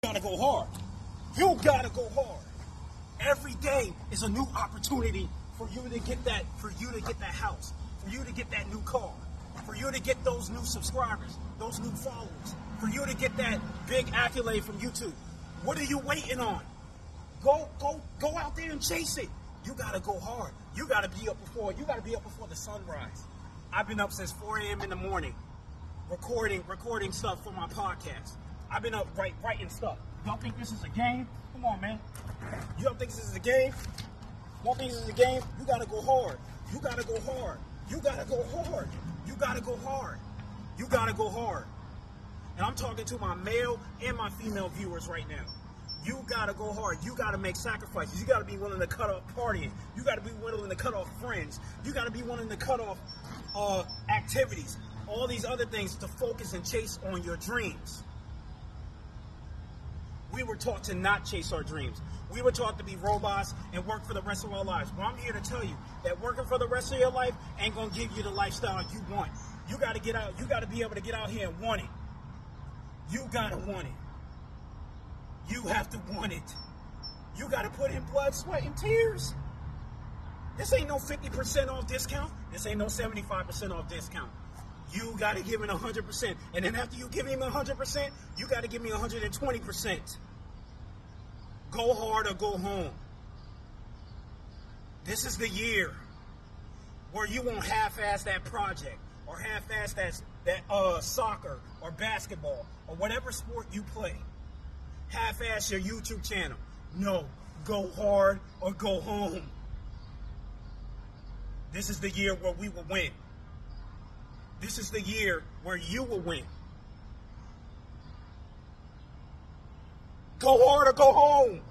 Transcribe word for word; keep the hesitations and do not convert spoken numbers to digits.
gotta go hard. You gotta go hard. Every day is a new opportunity for you to get that, for you to get that house, for you to get that new car, for you to get those new subscribers, those new followers, for you to get that big accolade from YouTube. What are you waiting on? Go, go, go out there and chase it. You gotta go hard. You gotta be up before, you gotta be up before the sunrise. I've been up since four A M in the morning, recording, recording stuff for my podcast. I've been up write, writing stuff. Y'all think this is a game? Come on, man. You don't think this is a game? Y'all think this is a game? You gotta go hard. You gotta go hard. You gotta go hard. You gotta go hard. You gotta go hard. And I'm talking to my male and my female viewers right now. You gotta go hard. You gotta make sacrifices. You gotta be willing to cut off partying. You gotta be willing to cut off friends. You gotta be willing to cut off uh, activities. All these other things to focus and chase on your dreams. We were taught to not chase our dreams. We were taught to be robots and work for the rest of our lives. Well, I'm here to tell you that working for the rest of your life ain't gonna give you the lifestyle you want. You gotta get out. You gotta be able to get out here and want it. You gotta want it. You have to want it. You gotta put in blood, sweat, and tears. This ain't no fifty percent off discount. This ain't no seventy-five percent off discount. You got to give him one hundred percent. And then after you give him one hundred percent, you got to give me one hundred twenty percent. Go hard or go home. This is the year where you won't half-ass that project or half-ass that, that uh, soccer or basketball or whatever sport you play. Half-ass your YouTube channel. No, go hard or go home. This is the year where we will win. This is the year where you will win. Go hard or go home.